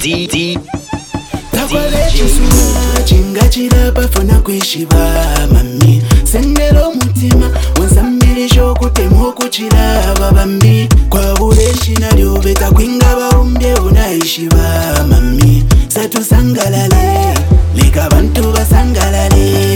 takwale chisuma chinga chilapa fona kwishiba mami sengelo mutima wansambili shokutemo kuchilaba bambi kwa buleshi nalyo beta kwinga baumbye unaishiba mami satu sangalale lika bantu basangalale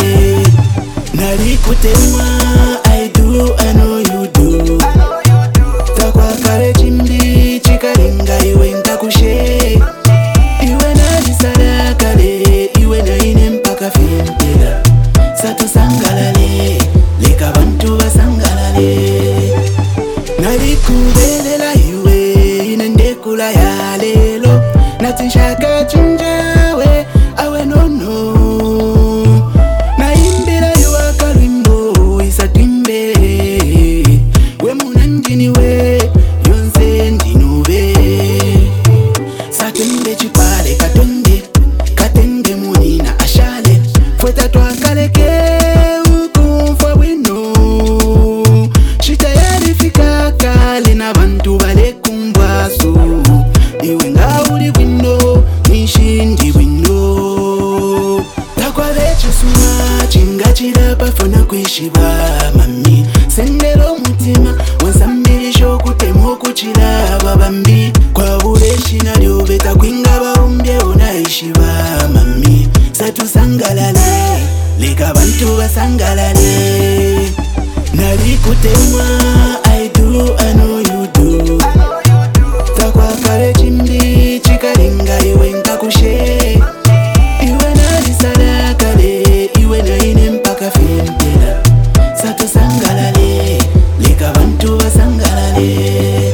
nalikutemwa I do I know you do takwakale chimbi chikalinga iwe nkakushe iwe nalisala kale iwe naine mpaka fimpela satu sangalale leka bantu basangalale nalikubelela iwe inendekula ya lelo natinshaka chinjawe awe nono naimbila yuwaka lwimbo isatimbe we munanjiniwe yonse ndinube satembe chipale katende munina ashale fweta twakaleke ukumfwa bwino shitayarifika kale na bantu balekumbwaso iwe ngauli bwino nishindi bwino takwale chisuma chinga chilapa fona kwishiba mami sendelo mutima wansambili shokutemo kuchilaba bambi kwa buleshi nalyo beta kwinga baumbye unaishiba mami satu sangalale leka bantu basangalale nalikutemwa I do I know you do takwakale chimbi chikalinga iwe nkakushe iwe nalisala kale iwe naine mpaka fimpela satu sangalale leka bantu basangalale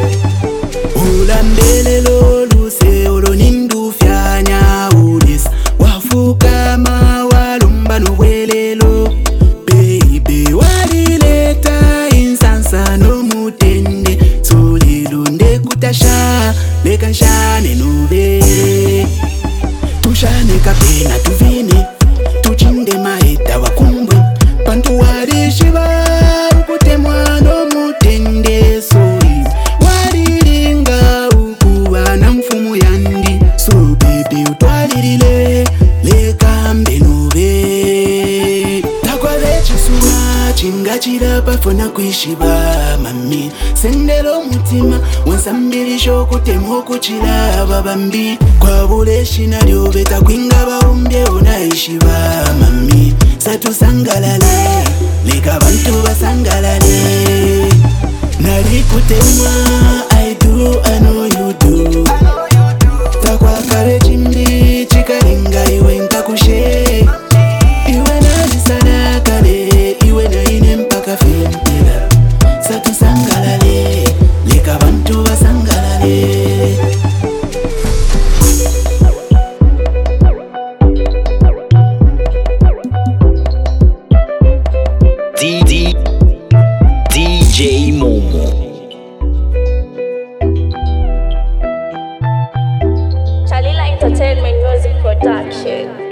ulambelelo luse olonindu fyanya ulisa wafukama walumba nobwelelo baby walileta insansa nomutende solilo ndekutasha leka nshane nube tushane kapena tuvine tuchinde maheta wakumbwe pantu walishiba ukutemwa nomutende soli walilinga ukuwa na mfumu yandi so baby utwalilile lekambe nube takwale chisuma chinga chilapa fona kwishiba mami sendelo mutima wansambili shokutemo kuchilaba bambi kwa buleshi nalyo beta kwinga baumbye unaishiba mami satu sangalale leka bantu basangalale nalikutemwa I do I know you do takwakale chimbi chikalinga iwe nkakushe iwe nalisala kale iwe naine mpaka fimpela satu sangalale leka bantu basangalale DJ Momo. Chalila Entertainment Music Production.